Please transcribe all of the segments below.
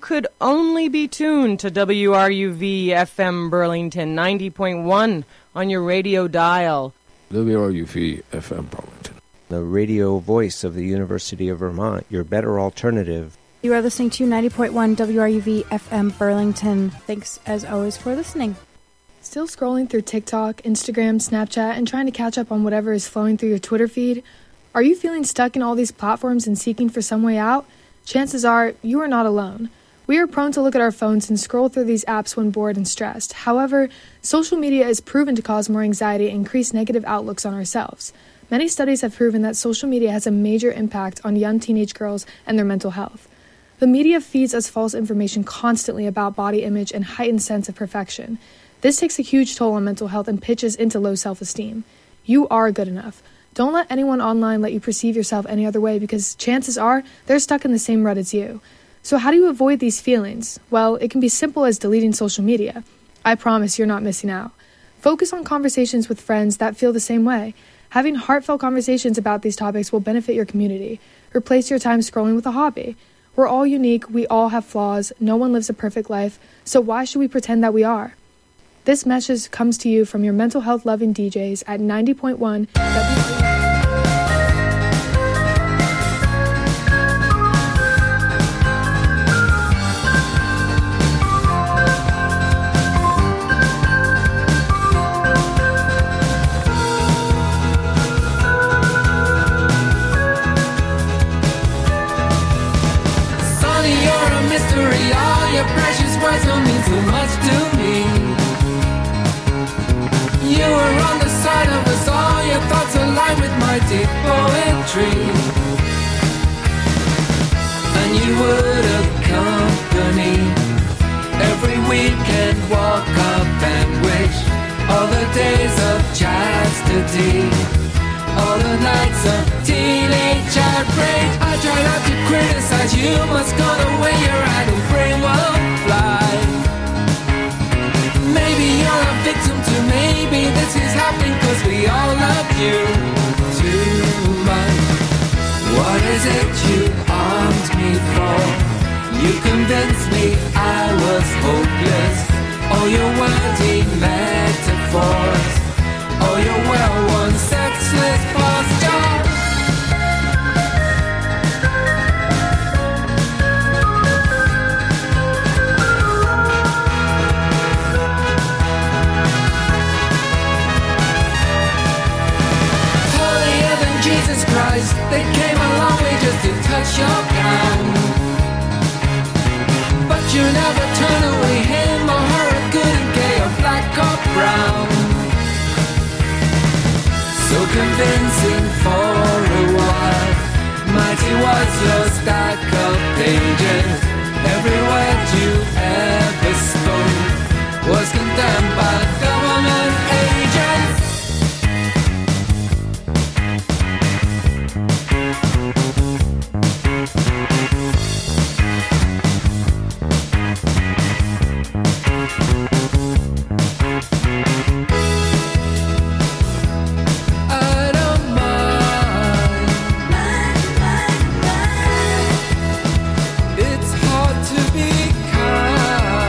could only be tuned to WRUV FM Burlington 90.1 on your radio dial. WRUV FM Burlington, the radio voice of the University of Vermont, your better alternative. You are listening to 90.1 WRUV FM Burlington. Thanks, as always, for listening. Still scrolling through TikTok, Instagram, Snapchat, and trying to catch up on whatever is flowing through your Twitter feed? Are you feeling stuck in all these platforms and seeking for some way out? Chances are, you are not alone. We are prone to look at our phones and scroll through these apps when bored and stressed. However, social media is proven to cause more anxiety and increase negative outlooks on ourselves. Many studies have proven that social media has a major impact on young teenage girls and their mental health. The media feeds us false information constantly about body image and heightened sense of perfection. This takes a huge toll on mental health and pitches into low self-esteem. You are good enough. Don't let anyone online let you perceive yourself any other way, because chances are they're stuck in the same rut as you. So how do you avoid these feelings? Well, it can be simple as deleting social media. I promise you're not missing out. Focus on conversations with friends that feel the same way. Having heartfelt conversations about these topics will benefit your community. Replace your time scrolling with a hobby. We're all unique, we all have flaws, no one lives a perfect life, so why should we pretend that we are? This message comes to you from your mental health loving DJs at 90.1 precious words don't mean so much to me. You were on the side of us all, your thoughts align with my deep poetry. And you would accompany every weekend walk up and wish all the days of chastity, all the nights of teenage heartbreak. I try not to criticize you, must go the way your idle brain will fly. Maybe you're a victim too, maybe this is happening cause we all love you too much. What is it you armed me for? You convinced me I was hopeless. All your wordy metaphors, all your well-worn sexless posture. Holier than Jesus Christ, they came a long way just to touch your crown. But you never turn away him or her, good and gay or black or brown. So convincing for a while, mighty was your stack of pages. Every word you ever spoke was condemned by government agents. It's hard to be kind.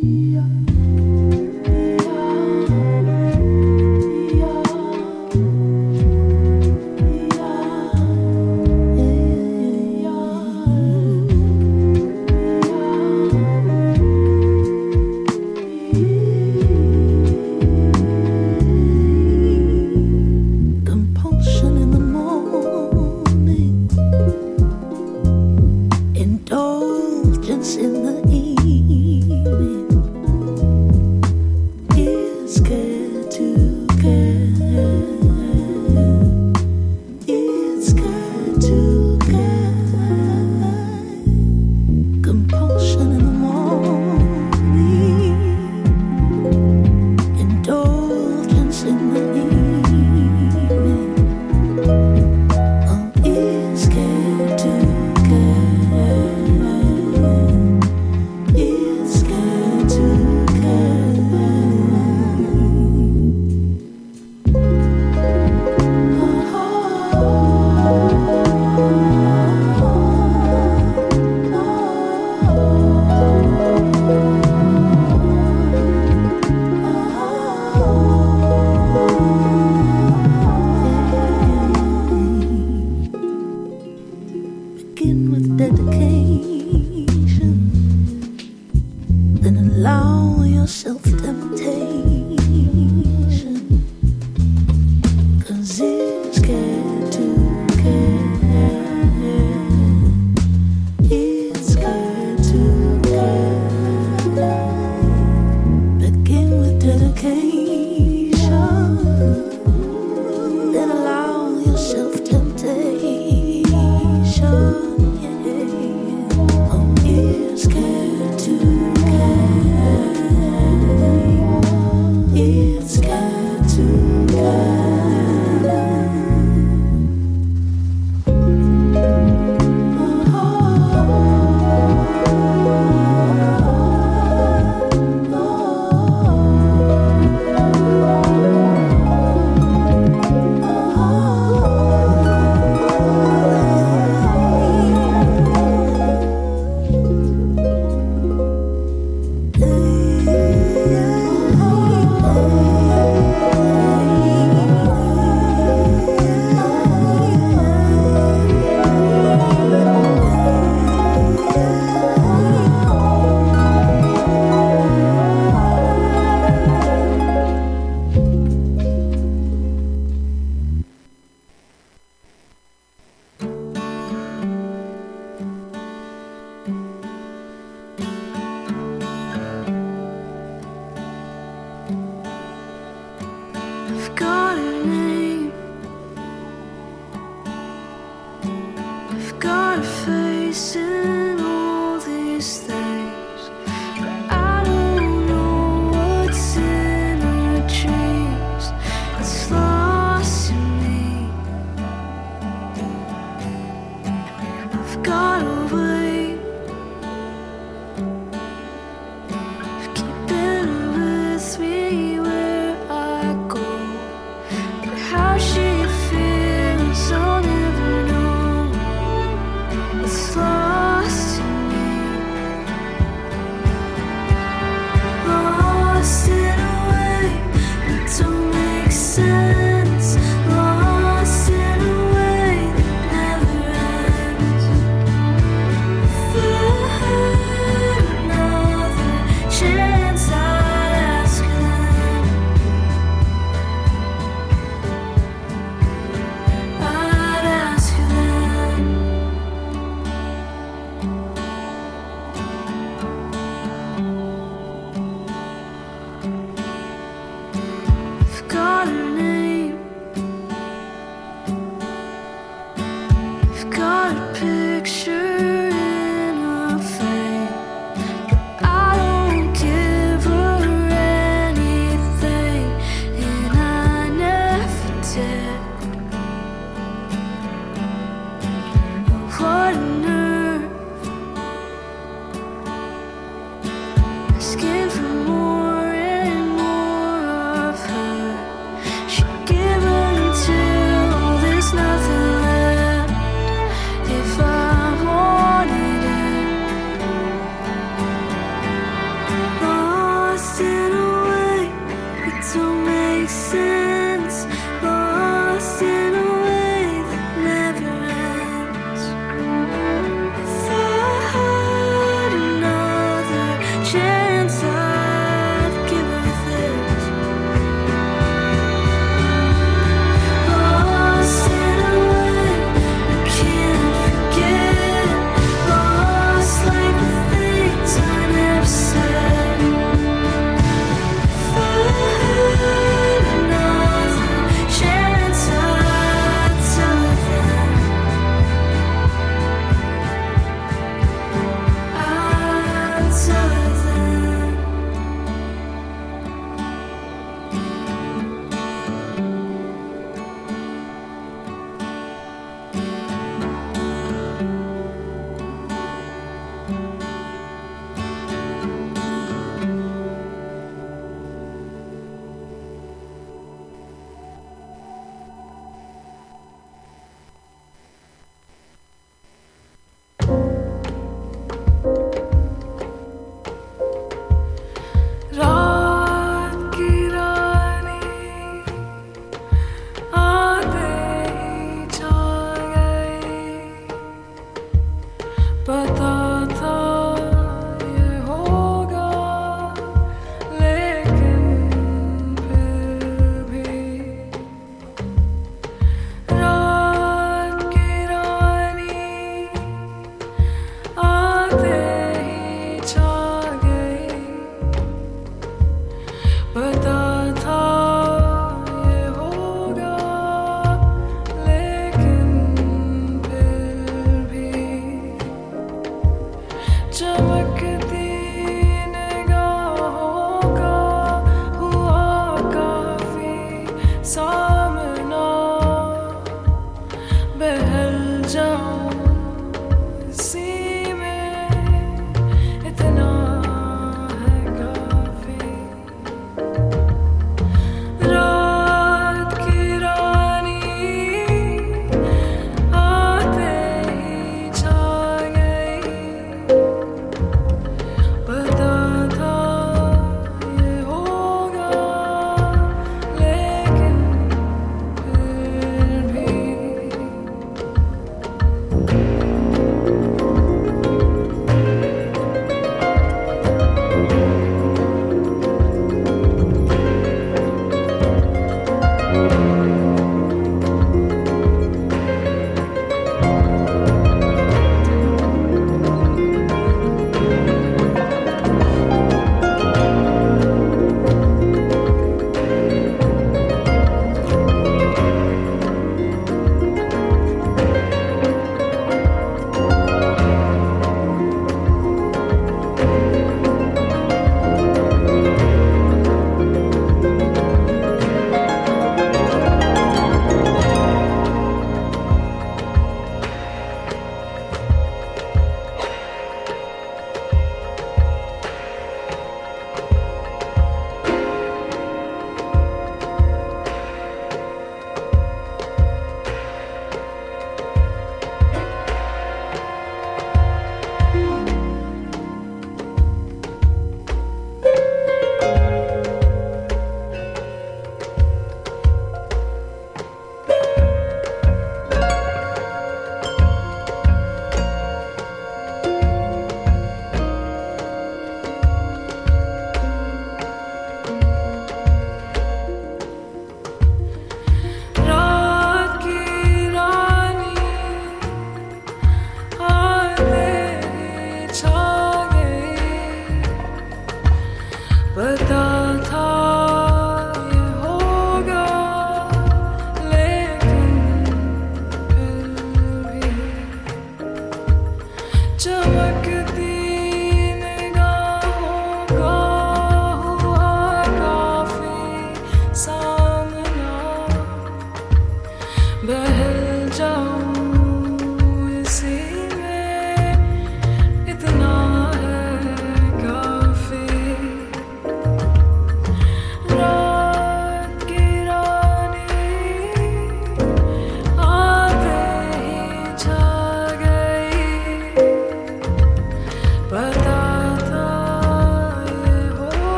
Oh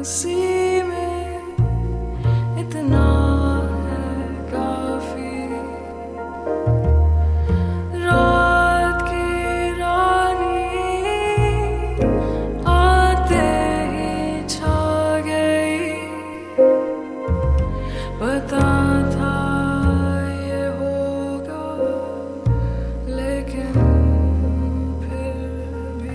नसीब में इतना है काफी रात की रानी आते ही छा गई पता था ये होगा लेकिन फिर भी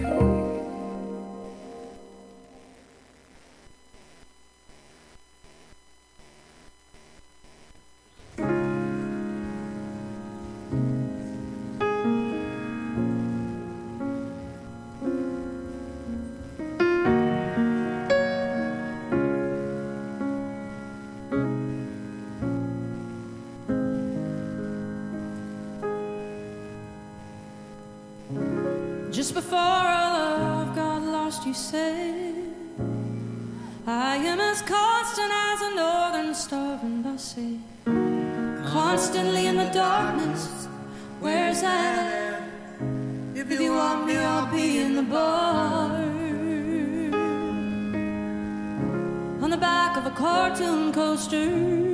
Just before our love got lost, you said, I am as constant as a northern star. And I said, constantly in the darkness, where's that? If you want me, I'll be in the bar. On the back of a cartoon coaster,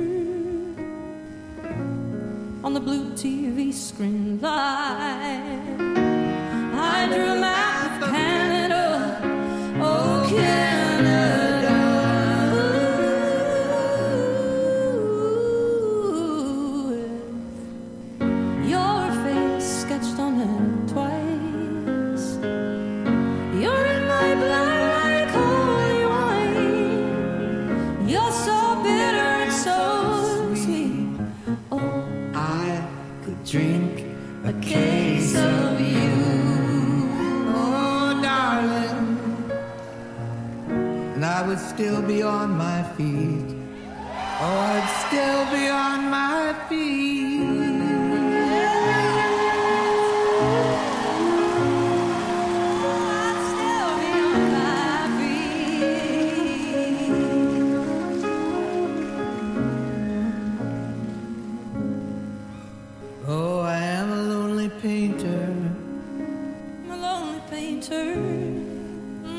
on the blue TV screen light, I drew a map of Canada, oh Canada. Your face sketched on it twice. You're in my blood like holy wine. You're so bitter and so sweet. Oh, I could drink a case of you, oh darling, and I would still be on my feet. Oh, I'd still be on my feet.